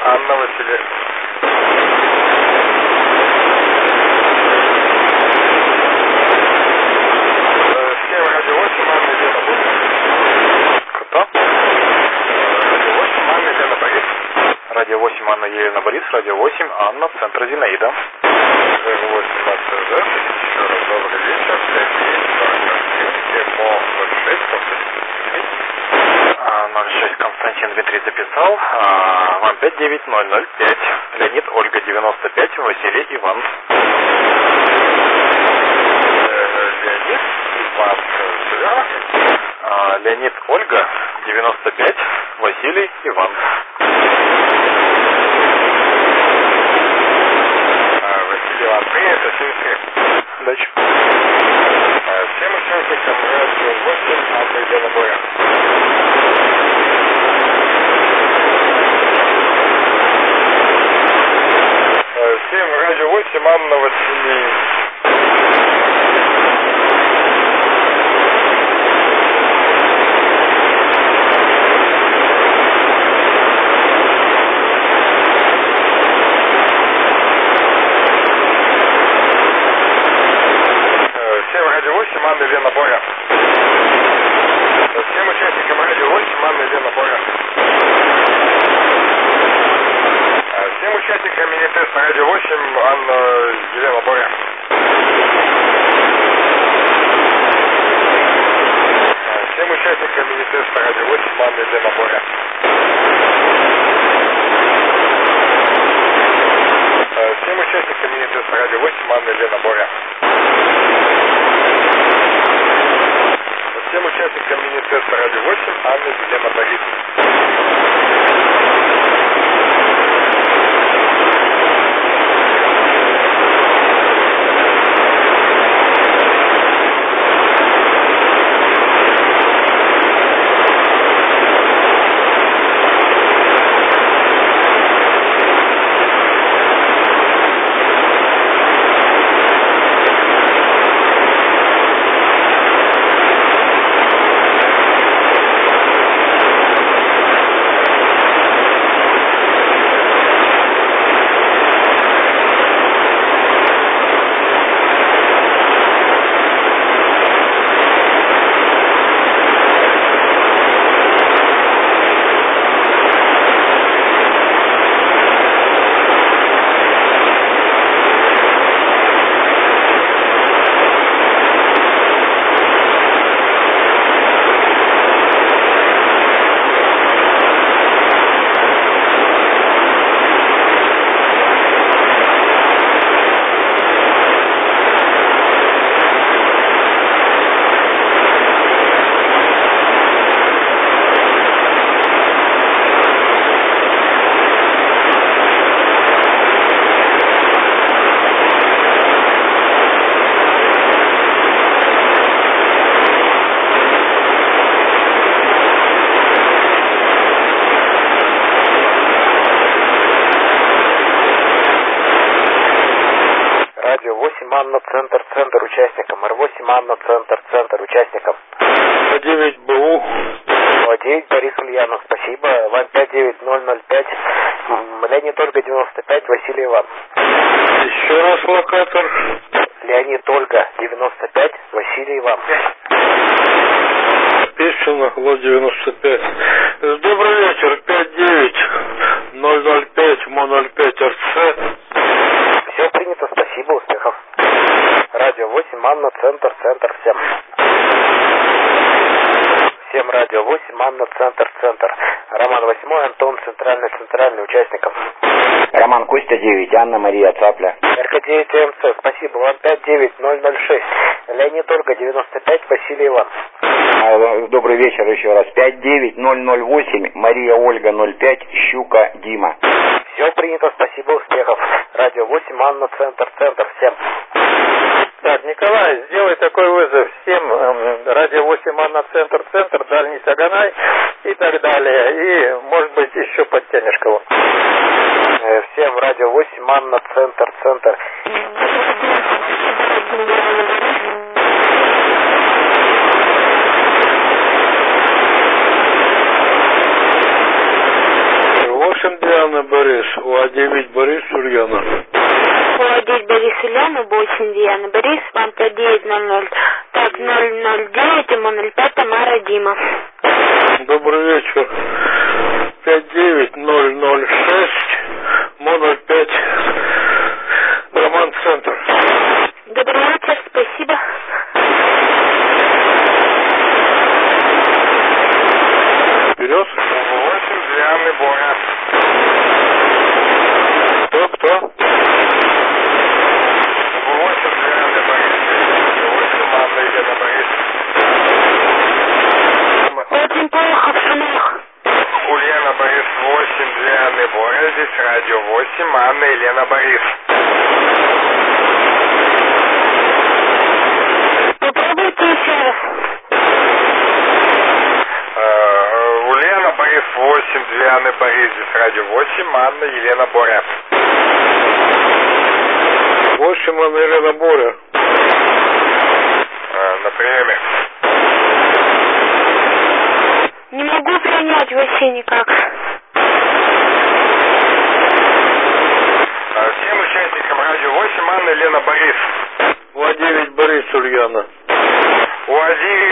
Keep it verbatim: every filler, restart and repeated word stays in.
Анна Василий. семь, радио восемь, Анна Елена Борис. Кто? Радио восемь, Анна Елена Борис. Радио восемь, Анна Елена Борис. Радио восемь, Анна, центр Зинаида. Радио восемь, Анна Зинаида. Еще раз добрый вечер. пять девять ноль ноль шесть, ноль шесть Константин Дмитрий записал. Вам пять девять ноль ноль пять. Леонид Ольга девяносто пять. Василий Иван. Леонид Иван. Леонид Ольга девяносто пять. Василий Иван. Василий Иван. Принято. Симметрия. Дальше. Всем участникам радио восемь, Анна Елена Борис. Всем радио восемь, Анна Василий. Всем радио восемь, Анна Елена Боря. Всем участникам радио восемь, Анна Елена Боря. Всем участникам мини-теста радио восемь, Анна Елена Боря. Всем участникам мини-теста радио восемь, Анна Елена Боря. Всем участникам мини-теста радио восемь, Анна Елена Боря. Всем участникам мини-теста радио восемь, Анна Елена Борис. Анна, центр, центр участникам. эр восемь, Анна, центр, центр участникам. девять БУ. девять Борис Ульянов, спасибо. Вам пять девять ноль ноль пять. Леонид Ольга девяносто пять, Василий Иван. Еще раз локатор. Леонид Ольга девяносто пять, Василий Иван. Песчано, Ло девяносто пять. Добрый вечер, пять девять ноль ноль пять, Мо ноль пять, РЦ. Все принято, спасибо, успехов. Радио восемь, Анна, центр, центр, всем. Всем радио восемь, Анна, центр, центр. Роман восьмой, Антон, центральный, центральный, участников. Роман Костя девять, Анна Мария Цапля. РК девять МЦ, спасибо, вам пять девять ноль ноль шесть. Леонид Ольга девяносто пять, Василий Иван. Добрый вечер еще раз. пять девять ноль ноль восемь, Мария Ольга ноль пять, Щука Дима. Все принято, спасибо, успехов. Радио восемь, Анна, центр, центр, всем. Так, Николай, сделай такой вызов всем. Эм, радио восемь, Анна, центр, центр, дальний Саганай и так далее. И, может быть, еще подтянешь кого. Э, всем радио восемь, Анна, центр, центр. восемь Диана Борис, УА-девять Борис Ульяна. УА-девять Борис Ульяна, восемь Диана Борис, вам пять девять ноль ноль. Так, ноль ноль девять, ему ноль пять, Тамара Дима. Добрый вечер. пять девять ноль ноль шесть, мо ноль пять, Роман Центр. Добрый вечер, спасибо. Вперед. восемь Дианы Боря. Кто, кто? восемь Дианы Борис. восемь Анна Елена Борис. Очень плохо в шумах. Ульяна Борис, восемь Дианы Боря. Здесь радио восемь, Анна Елена Борис. Попробуйте еще раз. Э, Ульяна Борис, восемь Дианы Борис. Здесь радио восемь, Анна Елена Боря. восемь Анна Елена Боря. Э, на приеме. Не могу принять вообще никак. Всем участникам радио восемь, Анна Елена Борис. УА-девять Борис Ульяна. УА-девять